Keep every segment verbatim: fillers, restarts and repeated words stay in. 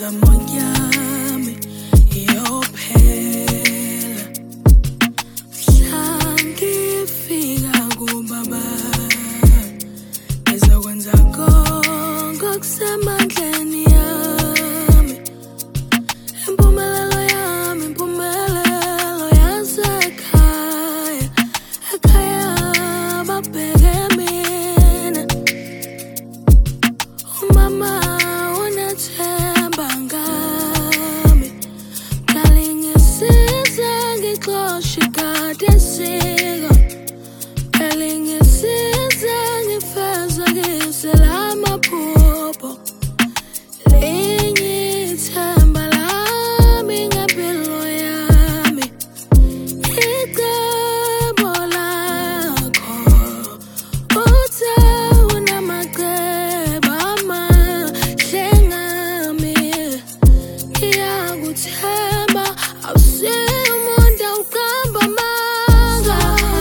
Zamonyami iyophela Mhlangifika kubaba Ngizokwenza konke okusemandleni yami Impumelelo yami impumelelo yasekhaya ekhaya babheke mina umama unathemba ngami kalingisiza ngixoshe kade siko kalingisiza ngifeza ngiselamaphupho lingithemba lami ngempilo yami icebo lakho uthe unamacebo amahle ngami ngiyakuthemba awusiyo umuntu awuqamba amanga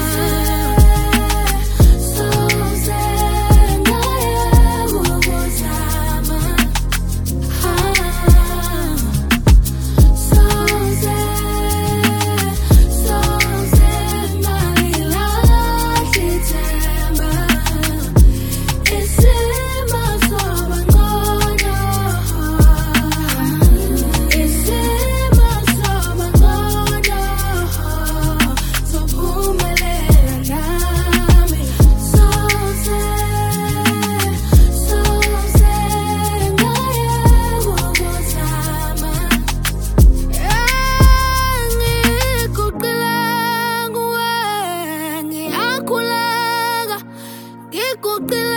soze ngayeka ukuzama soze soze ngalilahla ithemba isimo soba ngcono isimo soba ngcono sophumelela nami soze soze ngayeka ukuzama ngikuqila nguwe ngiyakhuleka ngikuqila